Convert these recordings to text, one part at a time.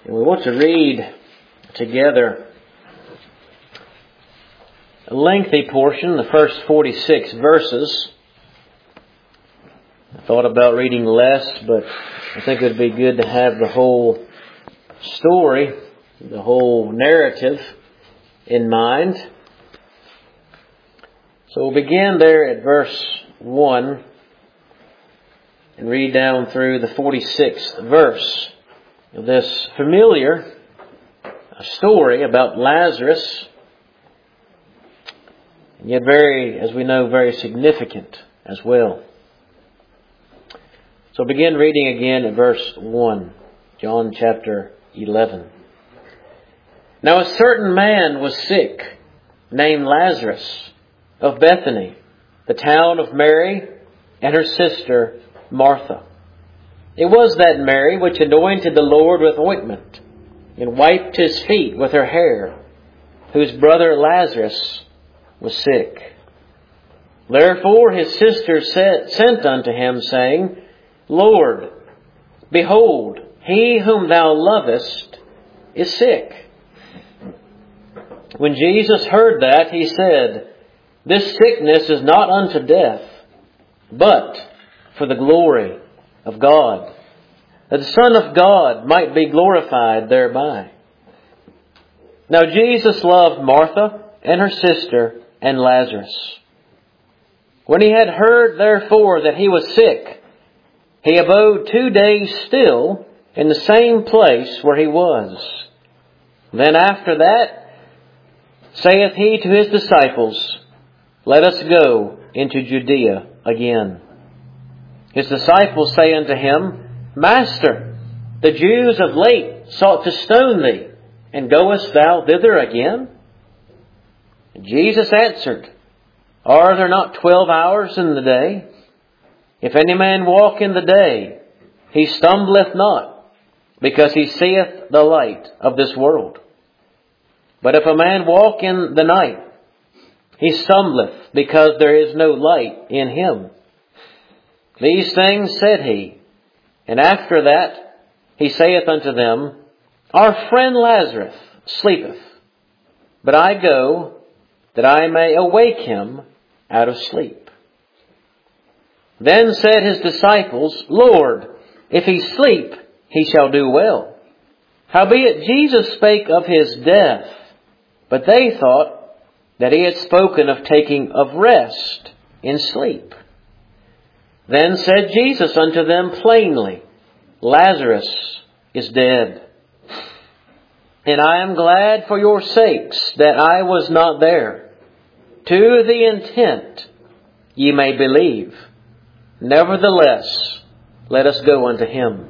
And we want to read together a lengthy portion, the first 46 verses. I thought about reading less, but I think it would be good to have the whole story, the whole narrative in mind. So we'll begin there at verse 1 and read down through the 46th verse. This familiar story about Lazarus, and yet very, as we know, very significant as well. So begin reading again at verse 1, John chapter 11. Now a certain man was sick, named Lazarus, of Bethany, the town of Mary and her sister Martha. It was that Mary which anointed the Lord with ointment, and wiped his feet with her hair, whose brother Lazarus was sick. Therefore his sister sent unto him, saying, Lord, behold, he whom thou lovest is sick. When Jesus heard that, he said, This sickness is not unto death, but for the glory of God, that the Son of God might be glorified thereby. Now Jesus loved Martha and her sister and Lazarus. When he had heard therefore that he was sick, he abode 2 days still in the same place where he was. Then after that, saith he to his disciples, Let us go into Judea again. His disciples say unto him, Master, the Jews of late sought to stone thee, and goest thou thither again? And Jesus answered, Are there not 12 hours in the day? If any man walk in the day, he stumbleth not, because he seeth the light of this world. But if a man walk in the night, he stumbleth, because there is no light in him. These things said he, and after that he saith unto them, Our friend Lazarus sleepeth, but I go that I may awake him out of sleep. Then said his disciples, Lord, if he sleep, he shall do well. Howbeit Jesus spake of his death, but they thought that he had spoken of taking of rest in sleep. Then said Jesus unto them plainly, Lazarus is dead. And I am glad for your sakes that I was not there, to the intent ye may believe. Nevertheless, let us go unto him.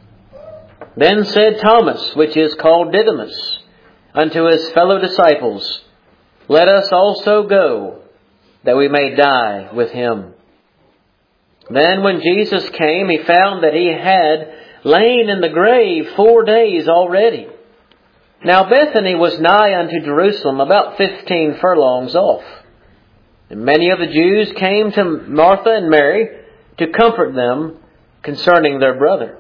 Then said Thomas, which is called Didymus, unto his fellow disciples, Let us also go, that we may die with him. Then when Jesus came, he found that he had lain in the grave 4 days already. Now Bethany was nigh unto Jerusalem, about 15 furlongs off. And many of the Jews came to Martha and Mary to comfort them concerning their brother.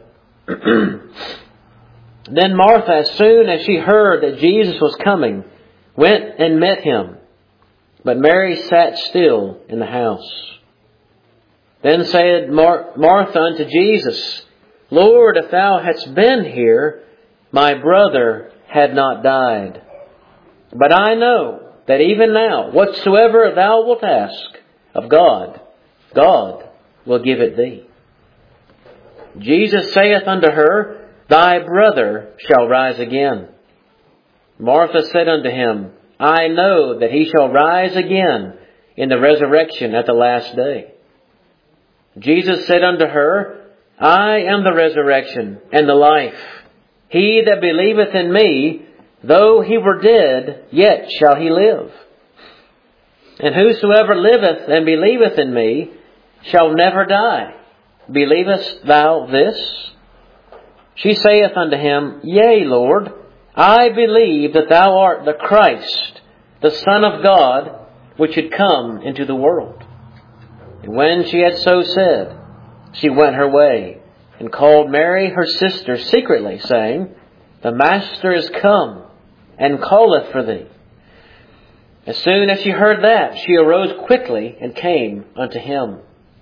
Then Martha, as soon as she heard that Jesus was coming, went and met him. But Mary sat still in the house. Then said Martha unto Jesus, Lord, if thou hadst been here, my brother had not died. But I know that even now, whatsoever thou wilt ask of God, God will give it thee. Jesus saith unto her, Thy brother shall rise again. Martha said unto him, I know that he shall rise again in the resurrection at the last day. Jesus said unto her, I am the resurrection and the life. He that believeth in me, though he were dead, yet shall he live. And whosoever liveth and believeth in me shall never die. Believest thou this? She saith unto him, Yea, Lord, I believe that thou art the Christ, the Son of God, which should come into the world. And when she had so said, she went her way, and called Mary her sister secretly, saying, the Master is come, and calleth for thee. As soon as she heard that, she arose quickly and came unto him.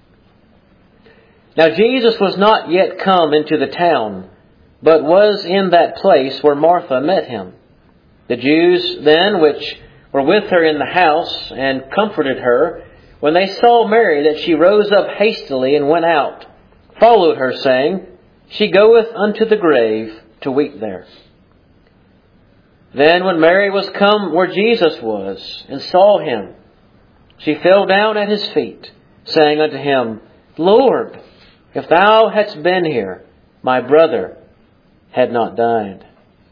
Now Jesus was not yet come into the town, but was in that place where Martha met him. The Jews then which were with her in the house and comforted her, when they saw Mary, that she rose up hastily and went out, followed her, saying, She goeth unto the grave to weep there. Then when Mary was come where Jesus was, and saw him, she fell down at his feet, saying unto him, Lord, if thou hadst been here, my brother had not died.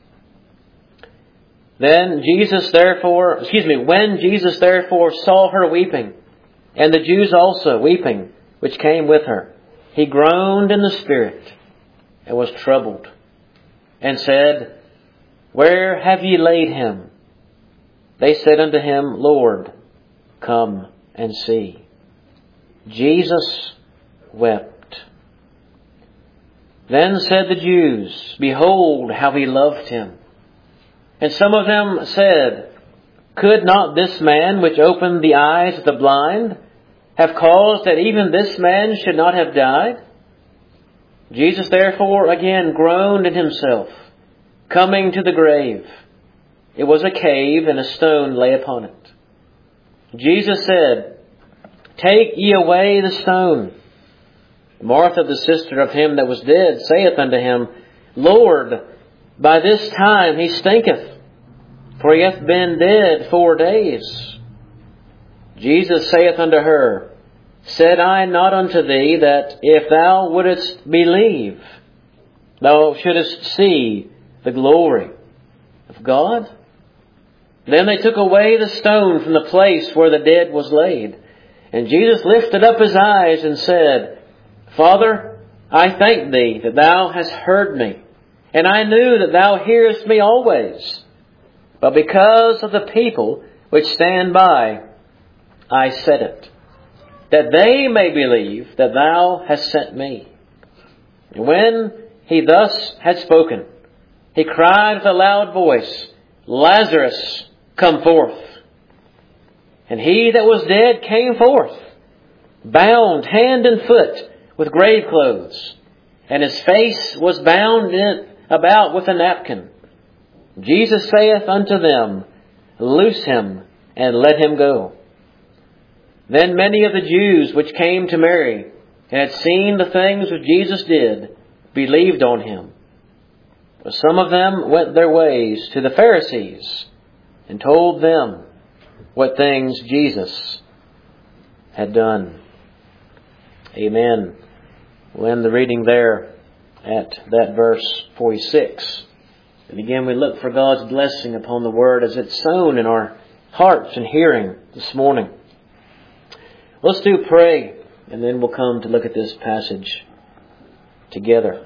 When Jesus therefore saw her weeping, and the Jews also weeping, which came with her, he groaned in the spirit, and was troubled, and said, Where have ye laid him? They said unto him, Lord, come and see. Jesus wept. Then said the Jews, Behold how he loved him. And some of them said, Could not this man which opened the eyes of the blind have caused that even this man should not have died? Jesus therefore again groaned in himself, coming to the grave. It was a cave, and a stone lay upon it. Jesus said, Take ye away the stone. Martha, the sister of him that was dead, saith unto him, Lord, by this time he stinketh, for he hath been dead 4 days. Jesus saith unto her, Said I not unto thee that if thou wouldest believe, thou shouldest see the glory of God? Then they took away the stone from the place where the dead was laid. And Jesus lifted up his eyes and said, Father, I thank thee that thou hast heard me, and I knew that thou hearest me always. But because of the people which stand by, I said it, that they may believe that thou hast sent me. And when he thus had spoken, he cried with a loud voice, Lazarus, come forth. And he that was dead came forth, bound hand and foot with grave clothes, and his face was bound about with a napkin. Jesus saith unto them, Loose him, and let him go. Then many of the Jews which came to Mary, and had seen the things which Jesus did, believed on him. But some of them went their ways to the Pharisees, and told them what things Jesus had done. Amen. We'll end the reading there at that verse 46. And again, we look for God's blessing upon the Word as it's sown in our hearts and hearing this morning. Let's do pray, and then we'll come to look at this passage together.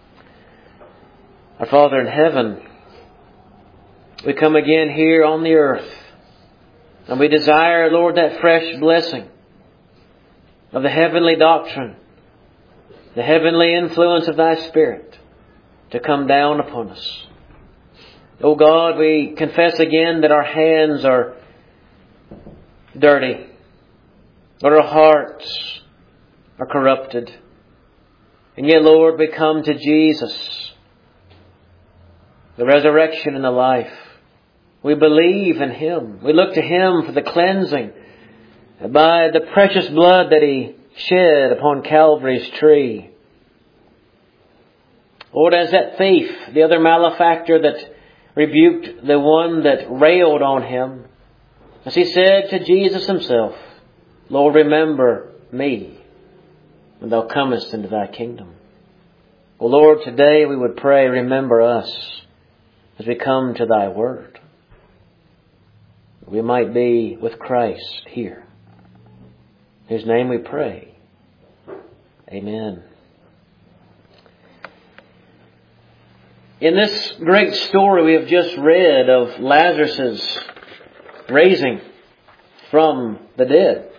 Our Father in heaven, we come again here on the earth, and we desire, Lord, that fresh blessing of the heavenly doctrine, the heavenly influence of Thy Spirit to come down upon us. Oh God, we confess again that our hands are dirty, that our hearts are corrupted. And yet, Lord, we come to Jesus, the resurrection and the life. We believe in Him. We look to Him for the cleansing by the precious blood that He shed upon Calvary's tree. Lord, as that thief, the other malefactor that rebuked the one that railed on him, as he said to Jesus Himself, Lord, remember me when Thou comest into Thy kingdom. Oh Lord, today we would pray, remember us as we come to Thy word. We might be with Christ here. In His name we pray. Amen. In this great story we have just read of Lazarus' raising from the dead,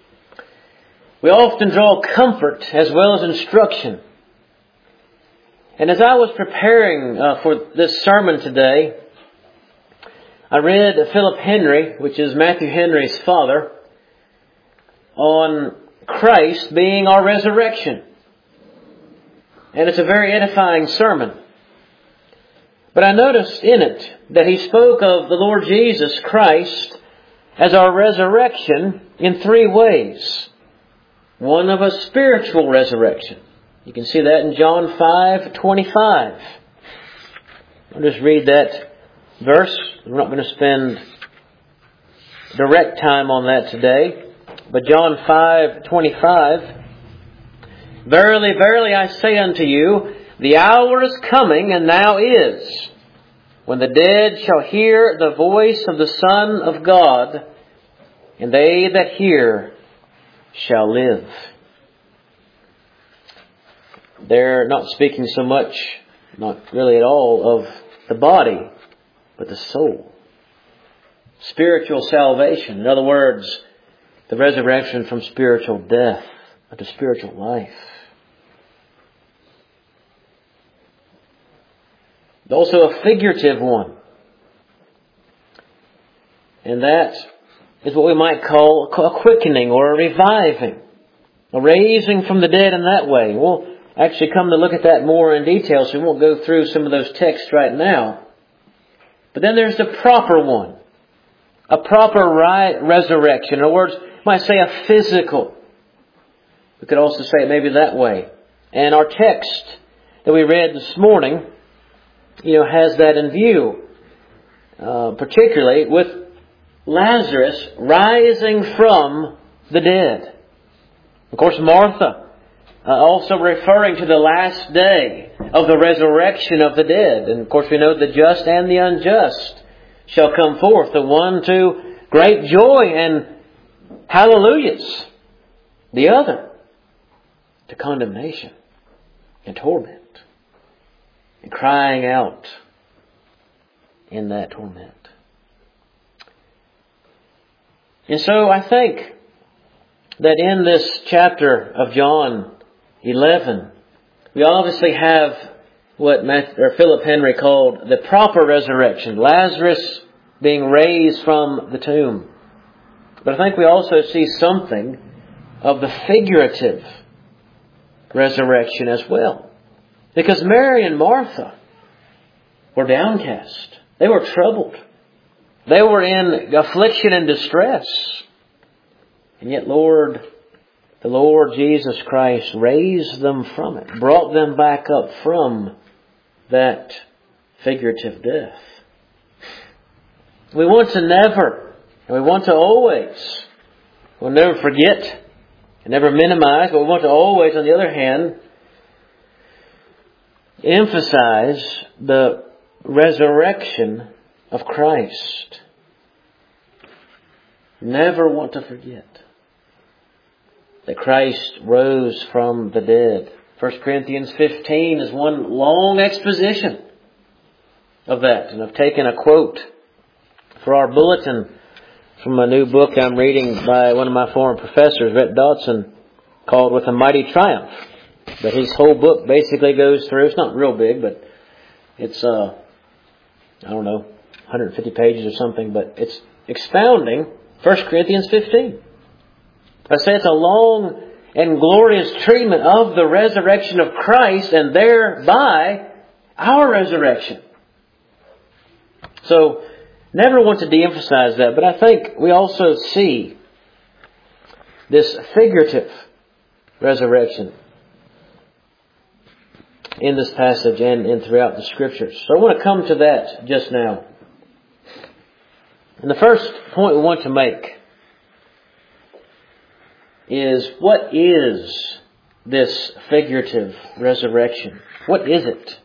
we often draw comfort as well as instruction And as I was preparing for this sermon today, I read Philip Henry, which is Matthew Henry's father, on Christ being our resurrection. And it's a very edifying sermon. But I noticed in it that he spoke of the Lord Jesus Christ as our resurrection in three ways. One of a spiritual resurrection. You can see that in John 5:25. I'll just read that verse. We're not going to spend direct time on that today. But John 5:25. Verily, verily, I say unto you, the hour is coming, and now is, when the dead shall hear the voice of the Son of God, and they that hear shall live. They're not speaking so much, not really at all, of the body, but the soul. Spiritual salvation. In other words, the resurrection from spiritual death unto spiritual life. Also a figurative one. And that is what we might call a quickening or a reviving. A raising from the dead in that way. We'll actually come to look at that more in detail, so we won't go through some of those texts right now. But then there's the proper one. A proper resurrection. In other words, you might say a physical. We could also say it maybe that way. And our text that we read this morning, has that in view. Particularly with Lazarus rising from the dead. Of course, Martha, also referring to the last day of the resurrection of the dead. And of course, we know the just and the unjust shall come forth. The one to great joy and hallelujahs. The other to condemnation and torment. And crying out in that torment. And so I think that in this chapter of John 11, we obviously have what Philip Henry called the proper resurrection. Lazarus being raised from the tomb. But I think we also see something of the figurative resurrection as well. Because Mary and Martha were downcast. They were troubled. They were in affliction and distress. And yet, the Lord Jesus Christ raised them from it, brought them back up from that figurative death. We want to never, and we want to always, we'll never forget and never minimize, but we want to always, on the other hand, emphasize the resurrection of Christ. Never want to forget that Christ rose from the dead. 1 Corinthians 15 is one long exposition of that. And I've taken a quote for our bulletin from a new book I'm reading by one of my former professors, Rhett Dodson, called With a Mighty Triumph. But his whole book basically goes through, it's not real big, but it's, 150 pages or something, but it's expounding 1 Corinthians 15. I say it's a long and glorious treatment of the resurrection of Christ and thereby our resurrection. So, never want to de-emphasize that, but I think we also see this figurative resurrection in this passage and throughout the Scriptures. So I want to come to that just now. And the first point we want to make is, what is this figurative resurrection? What is it?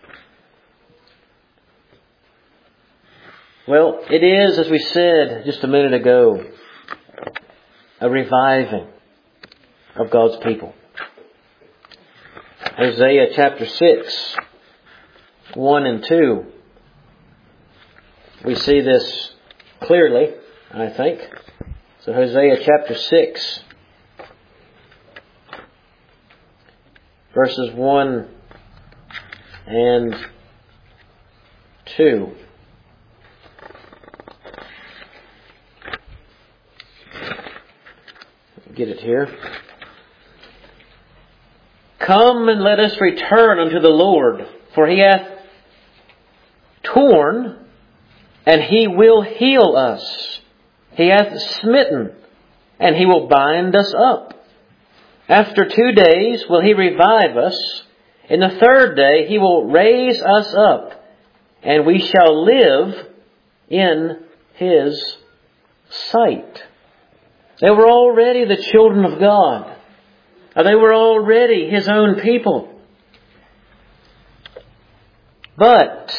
Well, it is, as we said just a minute ago, a reviving of God's people. Hosea chapter 6, 1 and 2. We see this clearly, I think. So Hosea chapter 6, verses 1 and 2. Get it here. Come and let us return unto the Lord, for He hath torn, and He will heal us. He hath smitten, and He will bind us up. After 2 days will He revive us. In the 3rd day He will raise us up, and we shall live in His sight. They were already the children of God. They were already His own people. But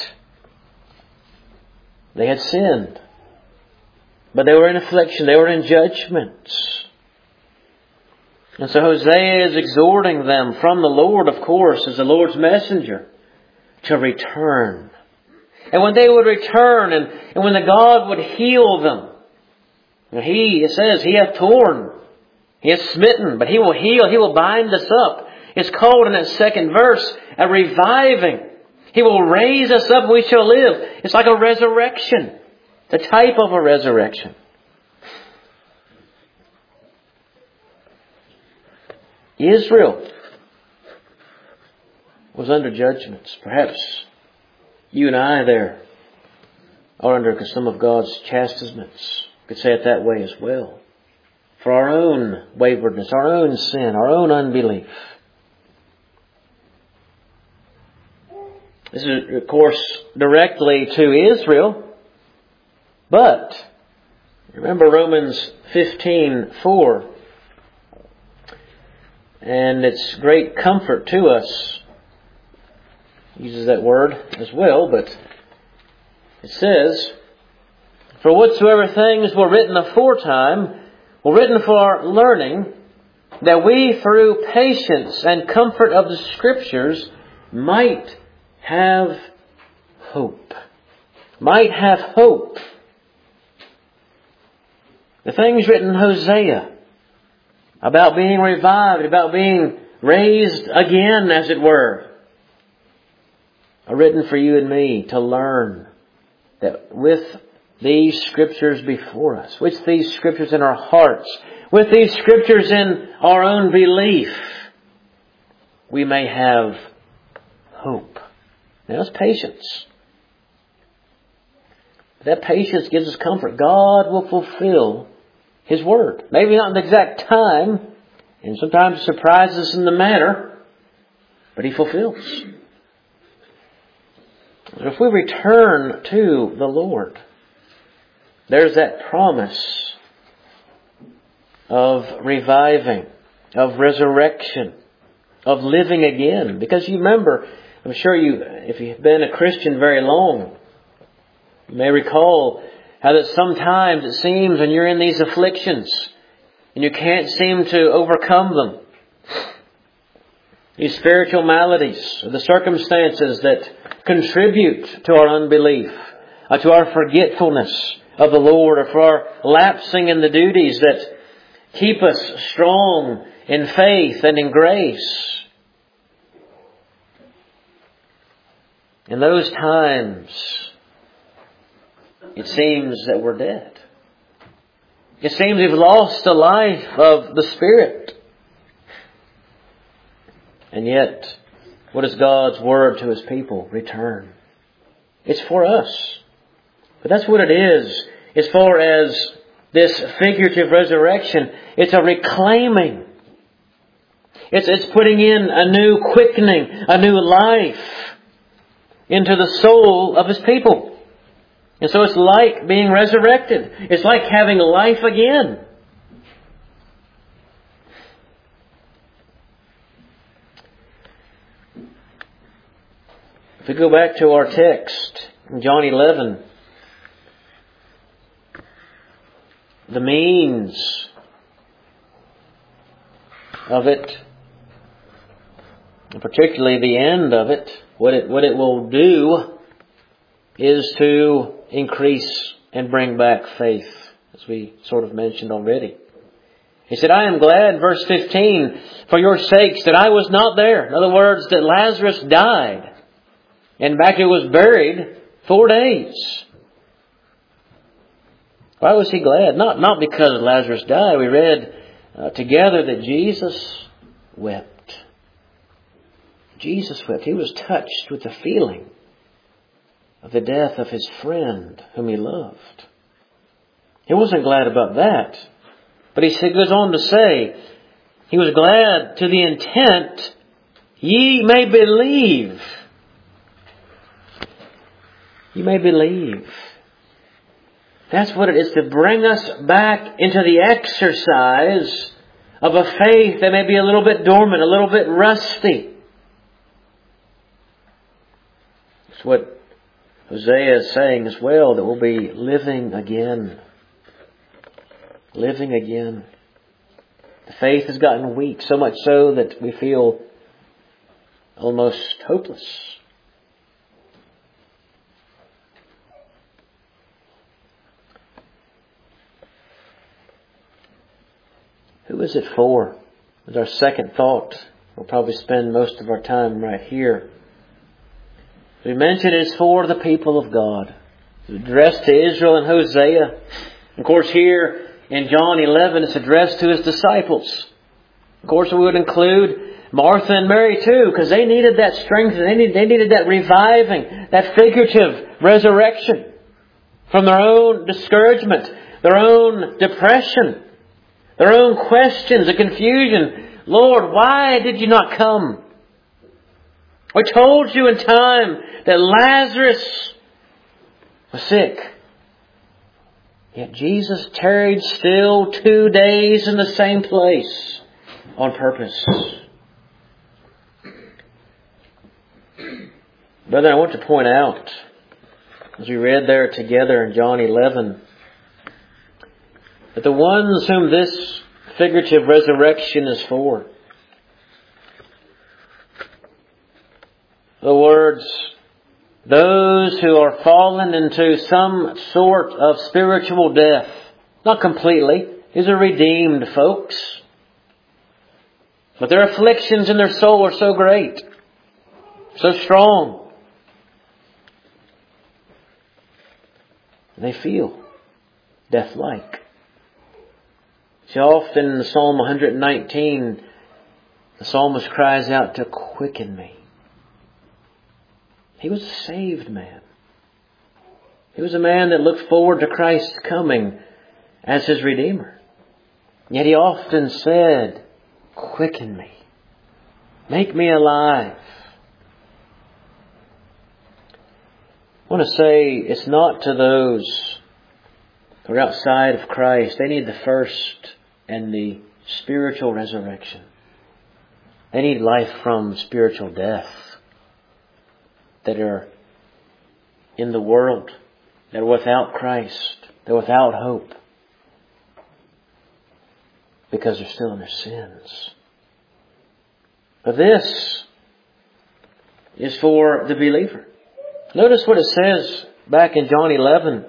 they had sinned. But they were in affliction. They were in judgment. And so Hosea is exhorting them from the Lord, of course, as the Lord's messenger, to return. And when they would return and when the God would heal them, it says, He hath torn, He hath smitten, but He will heal, He will bind us up. It's called in that 2nd verse a reviving. He will raise us up and we shall live. It's like a resurrection. The type of a resurrection. Israel was under judgments. Perhaps you and I there are under some of God's chastisements. Could say it that way as well. For our own waywardness, our own sin, our own unbelief. This is, of course, directly to Israel. But remember Romans 15:4. And it's great comfort to us. Uses that word as well, but it says, for whatsoever things were written aforetime were written for our learning, that we through patience and comfort of the Scriptures might have hope. Might have hope. The things written in Hosea about being revived, about being raised again, as it were, are written for you and me to learn that with these Scriptures before us, with these Scriptures in our hearts, with these Scriptures in our own belief, we may have hope. Now it's patience. That patience gives us comfort. God will fulfill His Word. Maybe not in the exact time, and sometimes surprises us in the matter, but He fulfills. If we return to the Lord, there's that promise of reviving, of resurrection, of living again. Because you remember, I'm sure if you've been a Christian very long, you may recall how that sometimes it seems when you're in these afflictions and you can't seem to overcome them, these spiritual maladies, or the circumstances that contribute to our unbelief, to our forgetfulness of the Lord, or for our lapsing in the duties that keep us strong in faith and in grace. In those times, it seems that we're dead. It seems we've lost the life of the Spirit. And yet, what is God's word to His people? Return. It's for us. But that's what it is. As far as this figurative resurrection, it's a reclaiming. It's putting in a new quickening, a new life into the soul of His people. And so it's like being resurrected. It's like having life again. If we go back to our text, in John 11, the means of it, and particularly the end of it, what it will do is to increase and bring back faith, as we sort of mentioned already. He said, I am glad, verse 15, for your sakes that I was not there. In other words, that Lazarus died. In fact, it was buried 4 days. Why was he glad? Not because Lazarus died. We read together that Jesus wept. Jesus wept. He was touched with the feeling of the death of his friend whom he loved. He wasn't glad about that. But he goes on to say, he was glad to the intent, ye may believe. You may believe. That's what it is, to bring us back into the exercise of a faith that may be a little bit dormant, a little bit rusty. It's what Hosea is saying as well, that we'll be living again. Living again. The faith has gotten weak, so much so that we feel almost hopeless. Who is it for? As our second thought, we'll probably spend most of our time right here. We mentioned it's for the people of God. It's addressed to Israel and Hosea. Of course, here in John 11, it's addressed to His disciples. Of course, we would include Martha and Mary too, because they needed that strength. They needed that reviving, that figurative resurrection from their own discouragement, their own depression, their own questions, the confusion. Lord, why did you not come? We told you in time that Lazarus was sick. Yet Jesus tarried still 2 days in the same place on purpose. Brother, I want to point out, as we read there together in John 11, that the ones whom this figurative resurrection is for, the words, those who are fallen into some sort of spiritual death. Not completely. These are redeemed folks. But their afflictions in their soul are so great, so strong. They feel death-like. So often in Psalm 119, the psalmist cries out to quicken me. He was a saved man. He was a man that looked forward to Christ's coming as his Redeemer. Yet he often said, quicken me. Make me alive. I want to say it's not to those who are outside of Christ. They need the first and the spiritual resurrection. They need life from spiritual death. That are in the world, that are without Christ, they're without hope, because they're still in their sins. But this is for the believer. Notice what it says back in John 11,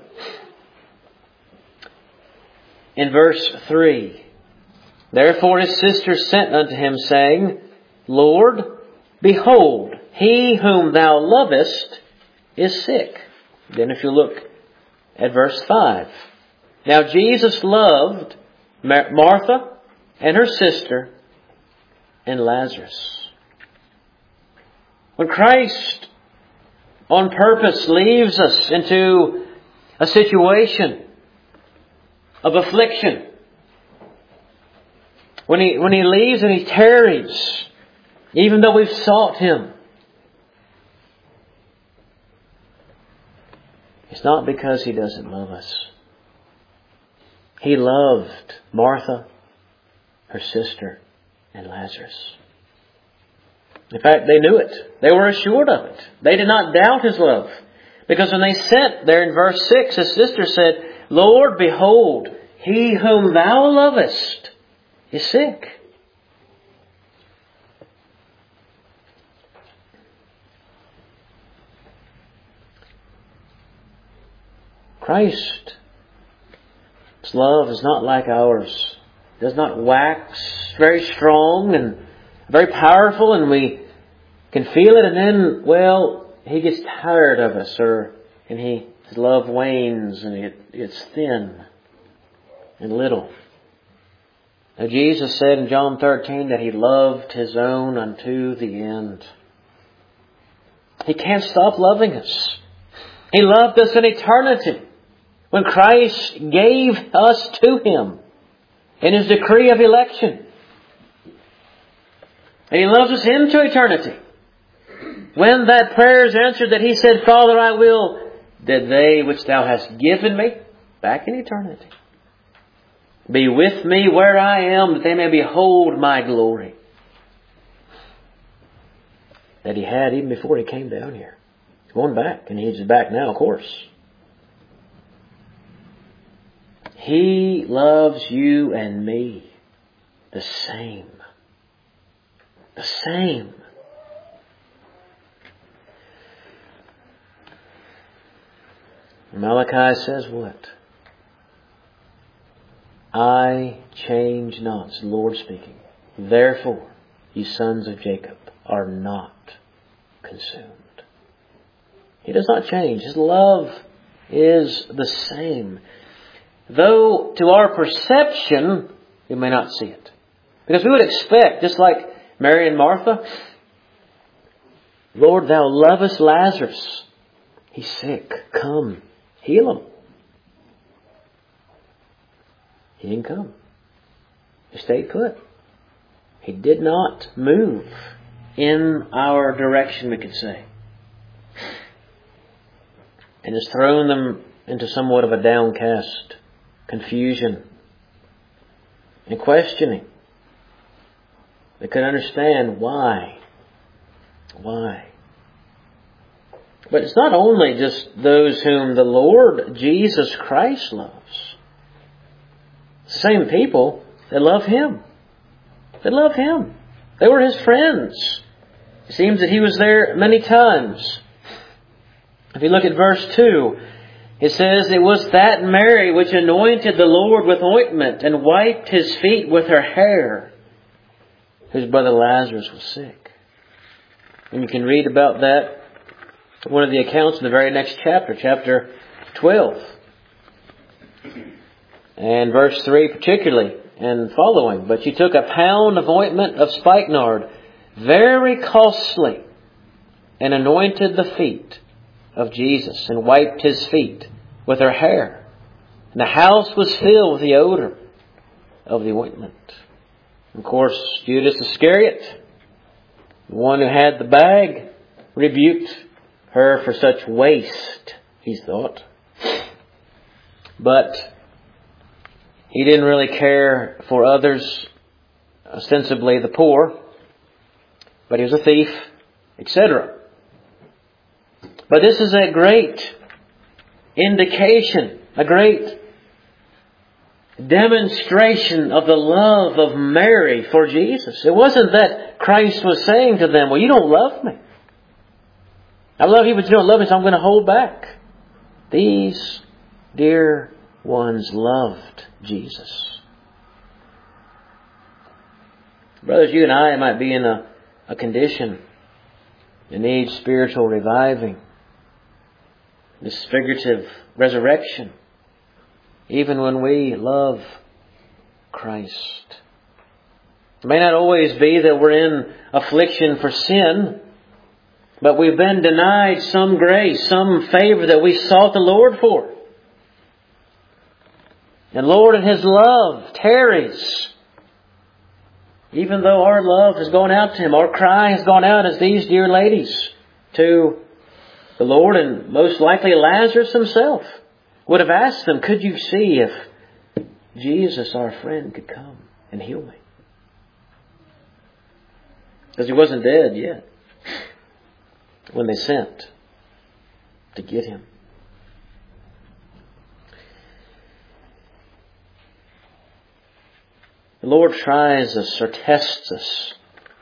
in verse 3. Therefore his sisters sent unto him, saying, Lord, behold, he whom thou lovest is sick. Then if you look at verse 5. Now Jesus loved Martha and her sister and Lazarus. When Christ on purpose leaves us into a situation of affliction, when He leaves and He tarries, even though we've sought Him, it's not because He doesn't love us. He loved Martha, her sister, and Lazarus. In fact, they knew it. They were assured of it. They did not doubt His love. Because when they sent there in verse 6, his sister said, Lord, behold, he whom thou lovest is sick. Christ's love is not like ours. It does not wax very strong and very powerful, and we can feel it, and then, well, He gets tired of us, and his love wanes and it gets thin and little. Now Jesus said in John 13 that He loved His own unto the end. He can't stop loving us. He loved us in eternity when Christ gave us to Him in His decree of election. And He loves us into eternity. When that prayer is answered that He said, Father, I will that they which Thou hast given me, back in eternity, be with me where I am, that they may behold my glory. That He had even before He came down here. He's going back, and He's back now, of course. He loves you and me the same. The same. Malachi says what? I change not. It's the Lord speaking. Therefore, ye sons of Jacob are not consumed. He does not change. His love is the same. Though to our perception, we may not see it. Because we would expect, just like Mary and Martha, Lord, Thou lovest Lazarus. He's sick. Come, heal him. He didn't come. He stayed put. He did not move in our direction, we could say. And has thrown them into somewhat of a downcast confusion and questioning. They couldn't understand why. Why? But it's not only just those whom the Lord Jesus Christ loves. The same people that love Him. They love Him. They were His friends. It seems that He was there many times. If you look at verse 2, it says, it was that Mary which anointed the Lord with ointment and wiped His feet with her hair, whose brother Lazarus was sick. And you can read about that in one of the accounts in the very next chapter, chapter 12. And verse 3 particularly, and following. But she took a pound of ointment of spikenard, very costly, and anointed the feet of Jesus, and wiped His feet with her hair. And the house was filled with the odor of the ointment. Of course, Judas Iscariot, the one who had the bag, rebuked her for such waste, he thought. But he didn't really care for others, ostensibly the poor, but he was a thief, etc. But this is a great indication, a great demonstration of the love of Mary for Jesus. It wasn't that Christ was saying to them, well, you don't love me. I love you, but you don't love me, so I'm going to hold back. These dear ones loved Jesus. Brothers, you and I might be in a condition that needs spiritual reviving, this figurative resurrection, even when we love Christ. It may not always be that we're in affliction for sin, but we've been denied some grace, some favor that we sought the Lord for. And Lord in His love tarries. Even though our love has gone out to Him, our cry has gone out as these dear ladies to the Lord, and most likely Lazarus himself would have asked them, could you see if Jesus, our friend, could come and heal me? Because he wasn't dead yet when they sent to get Him. The Lord tries us or tests us.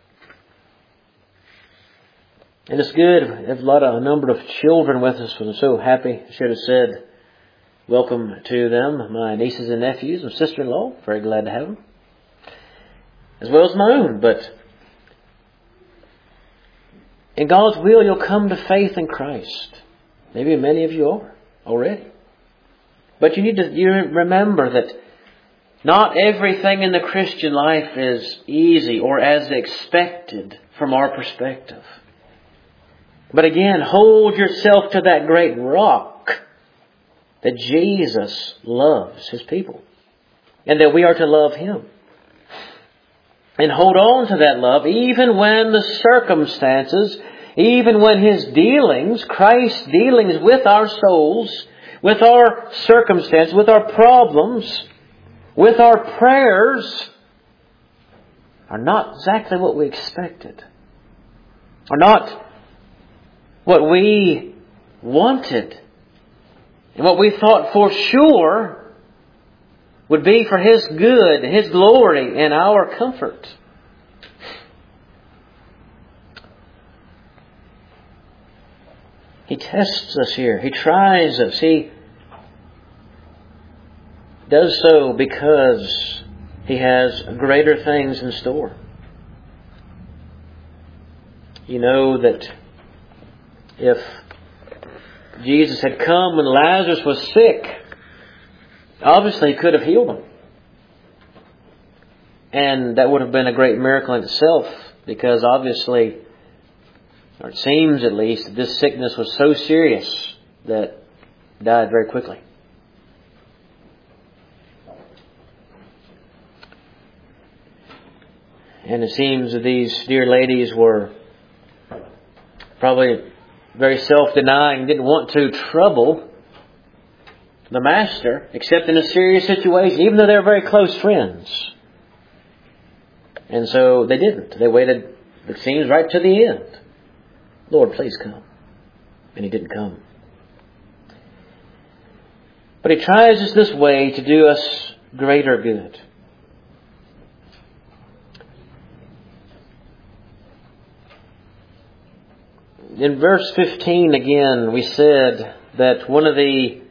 And it's good. We have a number of children with us. I'm so happy. I should have said welcome to them. My nieces and nephews and sister-in-law. Very glad to have them. As well as my own. But in God's will, you'll come to faith in Christ. Maybe many of you are already. But you need to remember that not everything in the Christian life is easy or as expected from our perspective. But again, hold yourself to that great rock that Jesus loves His people and that we are to love Him. And hold on to that love even when the circumstances, even when His dealings, Christ's dealings with our souls, with our circumstances, with our problems, with our prayers are not exactly what we expected. Are not what we wanted. And what we thought for sure would be for His good, His glory, and our comfort. He tests us here. He tries us. He does so because He has greater things in store. You know that if Jesus had come when Lazarus was sick, obviously He could have healed him. And that would have been a great miracle in itself, because obviously, or it seems at least, that this sickness was so serious that he died very quickly. And it seems that these dear ladies were probably very self-denying, didn't want to trouble the Master, except in a serious situation, even though they were very close friends. And so they didn't. They waited, it seems, right to the end. Lord, please come. And He didn't come. But He tries us this way to do us greater good. In verse 15 again, we said that one of the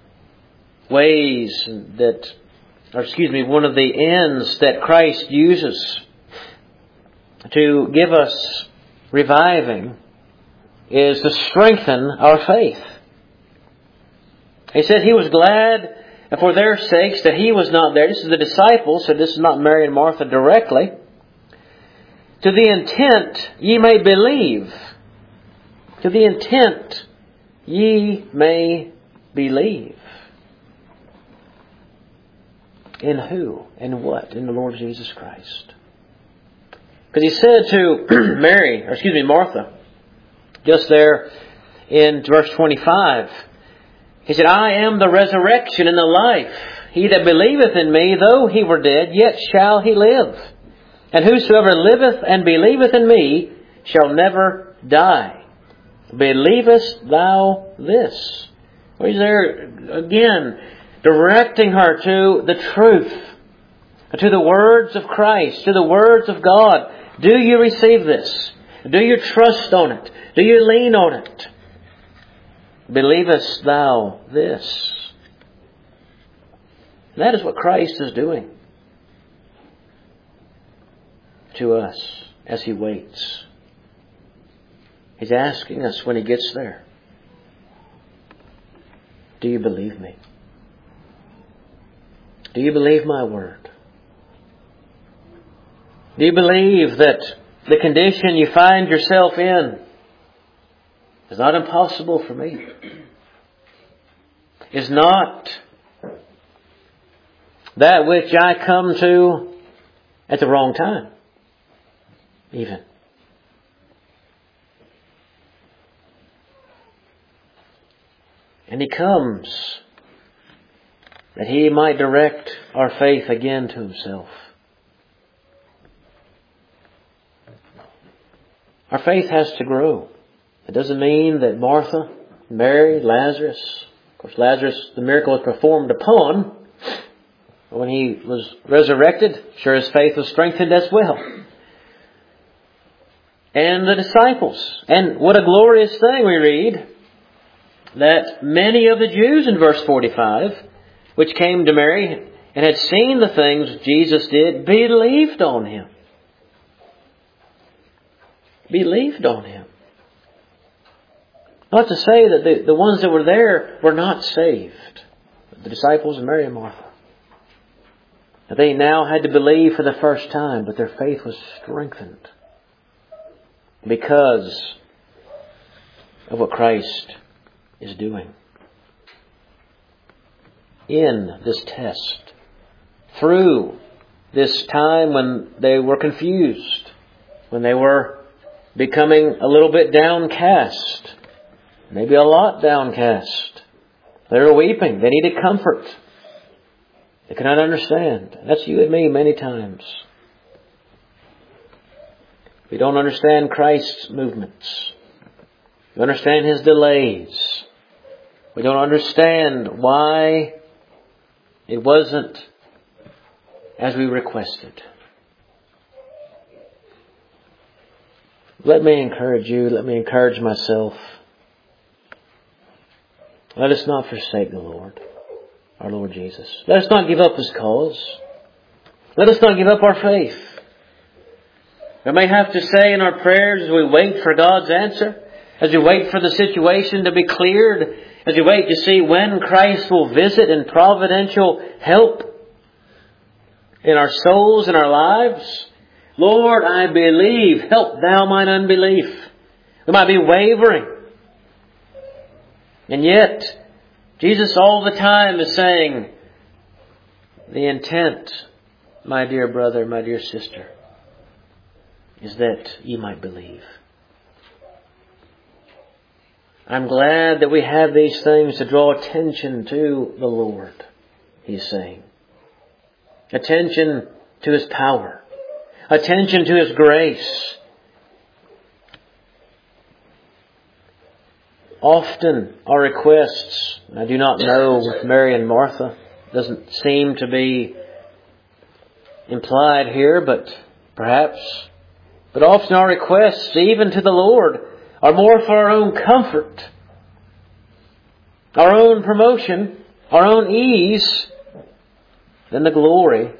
ways that, one of the ends that Christ uses to give us reviving is to strengthen our faith. He said He was glad for their sakes that He was not there. This is the disciples, so this is not Mary and Martha directly. To the intent ye may believe. To the intent ye may believe. In who? In what? In the Lord Jesus Christ. Because He said to Martha, just there in verse 25, He said, I am the resurrection and the life. He that believeth in me, though he were dead, yet shall he live. And whosoever liveth and believeth in me shall never die. Believest thou this? Well, He's there again, directing her to the truth, to the words of Christ, to the words of God. Do you receive this? Do you trust on it? Do you lean on it? Believest thou this? And that is what Christ is doing to us as He waits. He's asking us when He gets there, do you believe me? Do you believe my word? Do you believe that the condition you find yourself in is not impossible for me? Is not that which I come to at the wrong time, even? And He comes that He might direct our faith again to Himself. Our faith has to grow. It doesn't mean that Martha, Mary, Lazarus, of course Lazarus, the miracle was performed upon. When he was resurrected, sure his faith was strengthened as well. And the disciples. And what a glorious thing we read, that many of the Jews in verse 45, which came to Mary and had seen the things Jesus did, believed on Him. Believed on Him. Not to say that the ones that were there were not saved. The disciples and Mary and Martha. They now had to believe for the first time, but their faith was strengthened because of what Christ is doing. In this test, through this time when they were confused, when they were becoming a little bit downcast, maybe a lot downcast. They were weeping. They needed comfort. They could not understand. That's you and me many times. We don't understand Christ's movements. We understand His delays. We don't understand why it wasn't as we requested. Let me encourage you. Let me encourage myself. Let us not forsake the Lord, our Lord Jesus. Let us not give up His cause. Let us not give up our faith. We may have to say in our prayers as we wait for God's answer, as we wait for the situation to be cleared, as we wait to see when Christ will visit in providential help in our souls and our lives. Lord, I believe, help Thou mine unbelief. We might be wavering. And yet, Jesus all the time is saying, the intent, my dear brother, my dear sister, is that ye might believe. I'm glad that we have these things to draw attention to the Lord, He's saying. Attention to His power. Attention to His grace. Often our requests, I do not know with Mary and Martha, doesn't seem to be implied here, but perhaps. But often our requests, even to the Lord, are more for our own comfort, our own promotion, our own ease, than the glory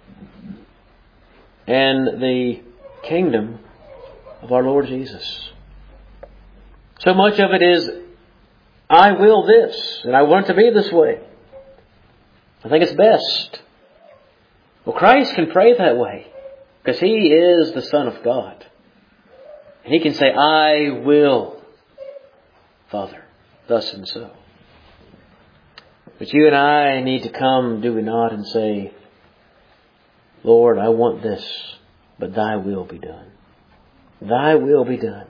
and the kingdom of our Lord Jesus. So much of it is, I will this, and I want to be this way. I think it's best. Well, Christ can pray that way, because He is the Son of God. And He can say, I will, Father, thus and so. But you and I need to come, do we not, and say, Lord, I want this, but Thy will be done. Thy will be done.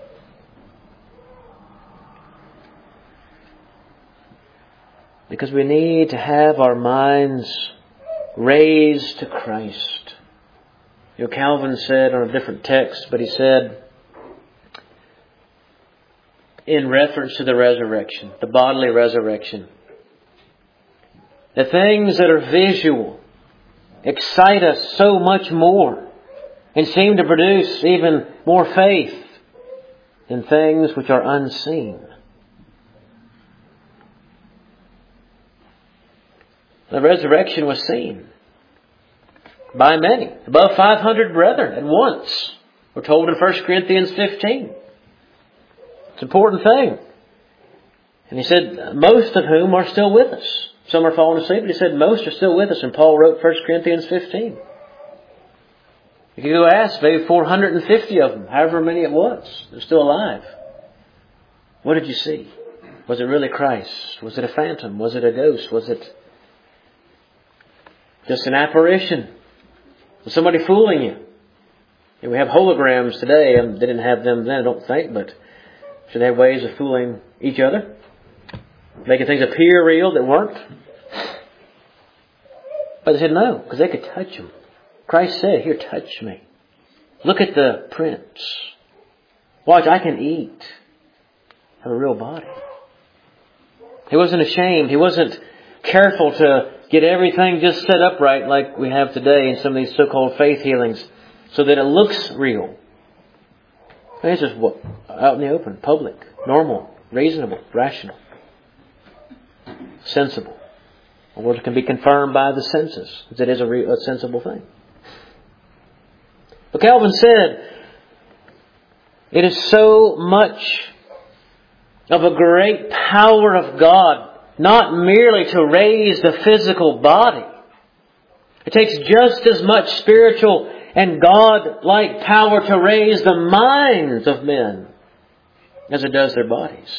Because we need to have our minds raised to Christ. You know, Calvin said on a different text, but he said, in reference to the resurrection, the bodily resurrection, the things that are visual excite us so much more and seem to produce even more faith than things which are unseen. The resurrection was seen by many, above 500 brethren at once. We're told in 1 Corinthians 15. It's an important thing. And he said, most of whom are still with us. Some are fallen asleep, but he said most are still with us. And Paul wrote 1 Corinthians 15. You could go ask, maybe 450 of them, however many it was, they're still alive. What did you see? Was it really Christ? Was it a phantom? Was it a ghost? Was it just an apparition? Was somebody fooling you? And we have holograms today. They didn't have them then, I don't think, but should they have ways of fooling each other? Making things appear real that weren't? But they said no, because they could touch them. Christ said, here, touch me. Look at the prints. Watch, I can eat. Have a real body. He wasn't ashamed. He wasn't careful to get everything just set up right like we have today in some of these so-called faith healings so that it looks real. It's just out in the open, public, normal, reasonable, rational, sensible. A word can be confirmed by the senses. It is a sensible thing. But Calvin said, it is so much of a great power of God, not merely to raise the physical body. It takes just as much spiritual and God-like power to raise the minds of men as it does their bodies.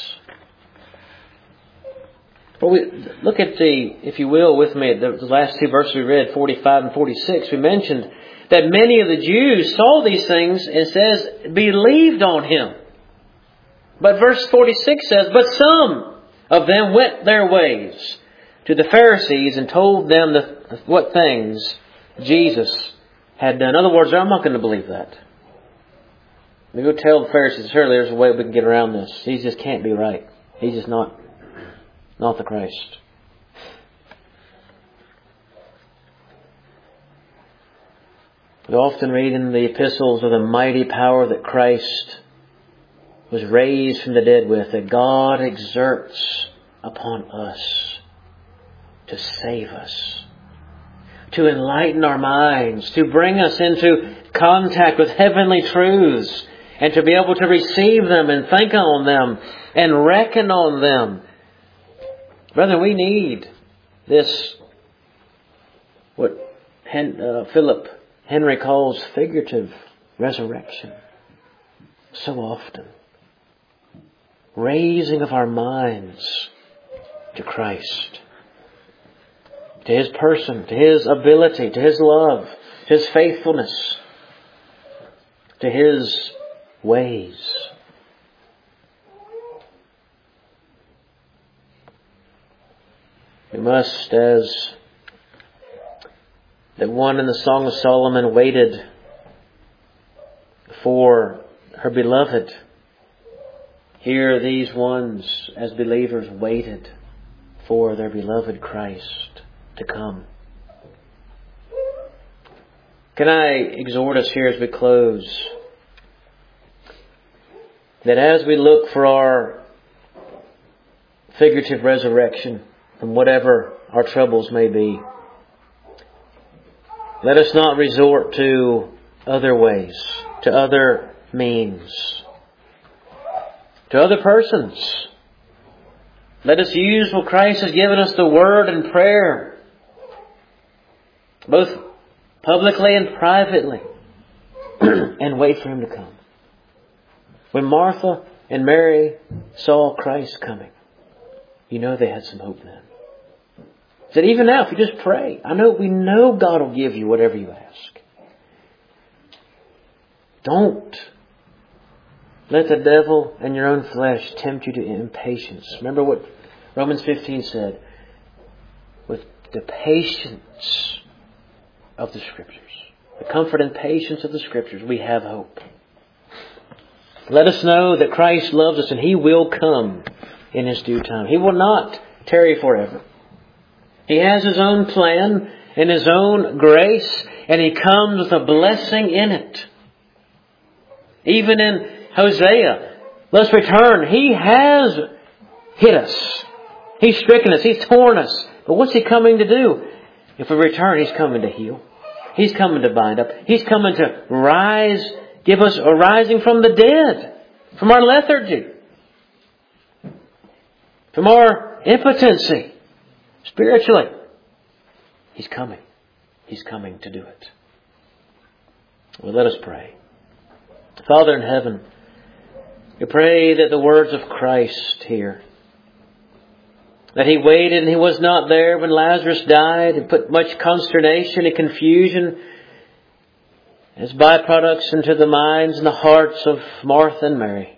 Well, look at if you will, with me, the last two verses we read, 45 and 46. We mentioned that many of the Jews saw these things and says, believed on Him. But verse 46 says, but some of them went their ways to the Pharisees and told them what things Jesus had done. In other words, I'm not going to believe that. We go tell the Pharisees, surely there's a way we can get around this. He just can't be right. He's just not the Christ. We often read in the epistles of the mighty power that Christ was raised from the dead with, that God exerts upon us to save us, to enlighten our minds, to bring us into contact with heavenly truths, and to be able to receive them and think on them and reckon on them. Brethren, we need this, what Philip Henry calls figurative resurrection, so often. Raising of our minds to Christ, to His person, to His ability, to His love, to His faithfulness, to His ways. We must, as the one in the Song of Solomon waited for her beloved, here these ones as believers waited for their beloved Christ to come. Can I exhort us here as we close that as we look for our figurative resurrection from whatever our troubles may be, let us not resort to other ways, to other means, to other persons. Let us use what Christ has given us, the Word and prayer, both publicly and privately, and wait for Him to come. When Martha and Mary saw Christ coming, you know they had some hope then. He said, even now, if you just pray, we know God will give you whatever you ask. Don't let the devil and your own flesh tempt you to impatience. Remember what Romans 15 said. With the patience of the Scriptures, the comfort and patience of the Scriptures, we have hope. Let us know that Christ loves us and He will come in His due time. He will not tarry forever. He has His own plan and His own grace, and He comes with a blessing in it. Even in Hosea, let's return. He has hit us. He's stricken us. He's torn us. But what's He coming to do? If we return, He's coming to heal. He's coming to bind up. He's coming to rise, give us a rising from the dead, from our lethargy, from our impotency, spiritually. He's coming. He's coming to do it. Well, let us pray. Father in heaven, we pray that the words of Christ here, that He waited and He was not there when Lazarus died, and put much consternation and confusion as byproducts into the minds and the hearts of Martha and Mary.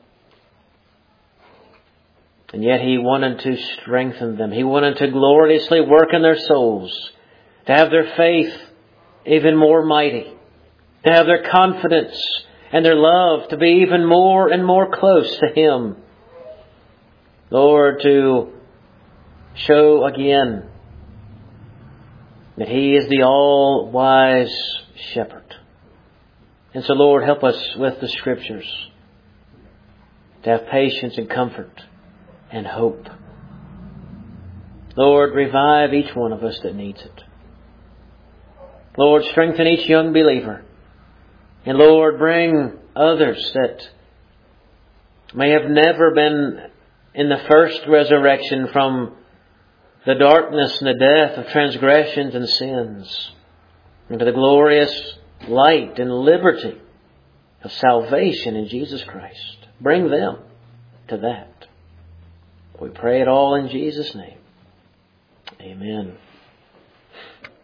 And yet He wanted to strengthen them. He wanted to gloriously work in their souls, to have their faith even more mighty, to have their confidence and their love to be even more and more close to Him. Lord, to show again that He is the all-wise shepherd. And so, Lord, help us with the Scriptures to have patience and comfort and hope. Lord, revive each one of us that needs it. Lord, strengthen each young believer. And Lord, bring others that may have never been in the first resurrection from the darkness and the death of transgressions and sins into the glorious light and liberty of salvation in Jesus Christ. Bring them to that. We pray it all in Jesus' name. Amen.